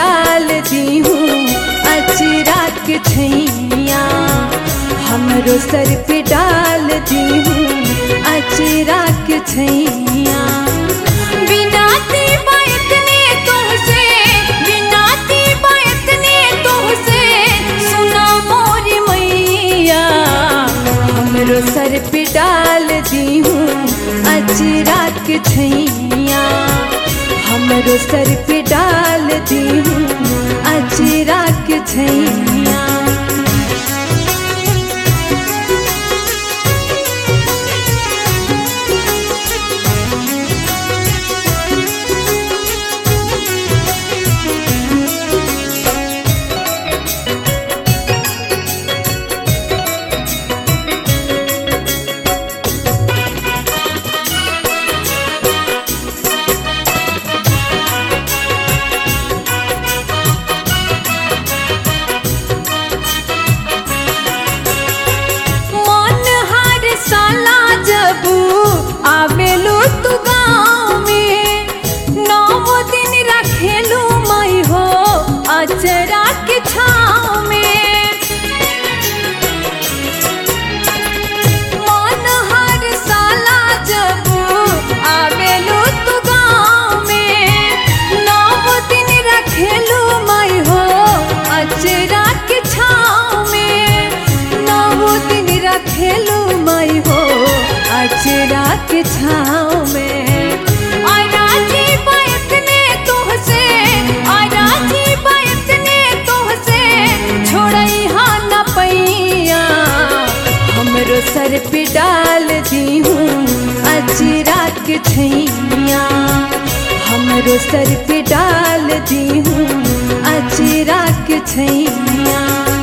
डाल दी हूँ अचरा के छैया, हमरो सर पे डाल दी हूँ अचरा के छैया। बिनाती बायतने तुमसे, बिनाती बायतने तुमसे, सुना मोरी मैया, हमरो सर पे डाल दी हूँ अचरा के छैया, हमरो सर पे डाल दी हूँ अचरा के छैया। आवेलू तू गाँव में 9 दिन रखेलू मई हो अचरा के छाँव में। मन हर साला जब आवेलू तू गाँव में 9 दिन रखेलू मई हो अचरा के छाँव में, 9 दिन रखेलू मई हो अचरा के छाँव में। आराजी बायतने तुहसे, आराजी बायतने तुहसे, छोड़ई हाँ न पैया, हमरो सर पे डाल दी हूँ अचरा के छैया, हमरो सर पे डाल दी हूँ अचरा के छैया।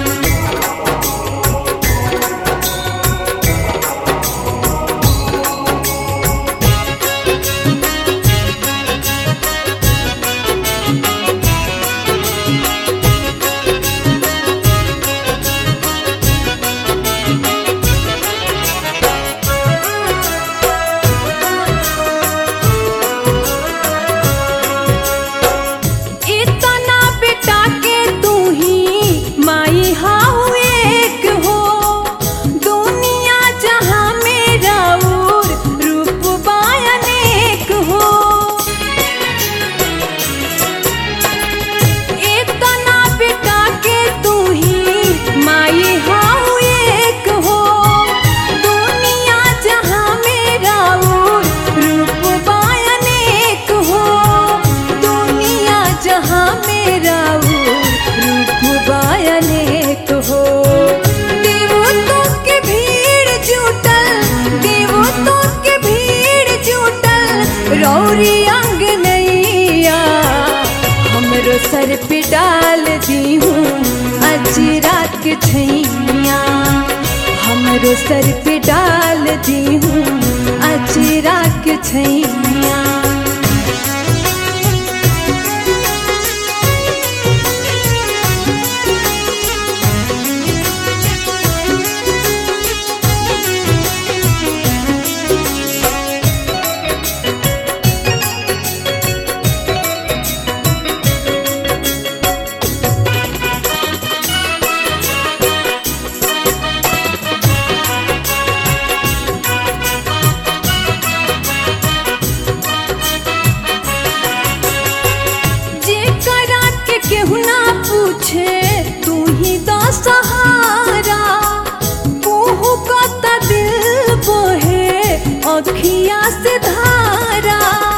रौरी अंगनैया, हमरो सर पे डाल दी हूँ अचरा के छैया, हमरो सर पे डाल दी हूँ अचरा के छैया। केहू ना पूछे तू ही दा सहारा, कोहू का दिल बोहे अखिया से धारा,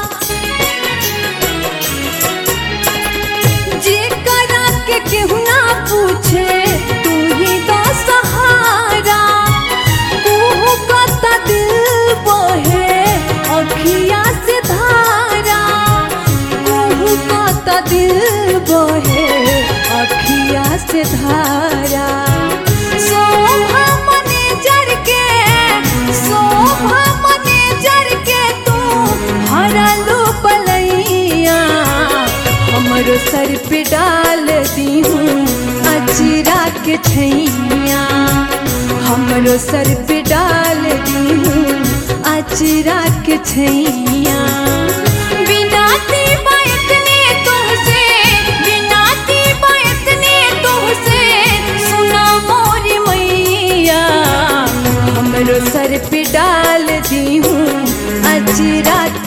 जे करा के केहू ना पूछे तू ही दा सहारा, कोहू का दिल बोहे अखिया से धारा, कोहू का दिल बोहे अखिया से धारा। शोभा मैनेजर के, शोभा मैनेजर के तू हरलू पलैया, हमरो सर पे डाल दी हूँ अचरा के छैया, हमरो सर पे डाल दी हूँ अचरा के छैया। बिनाती बायतने तुमसे, बिनाती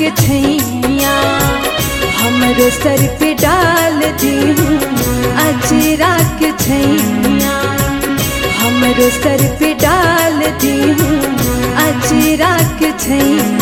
के छैया हमरो सर पे डाल दी हूँ अजरा के छैया हमरो सर पे डाल दी हूँ अजरा के छैया।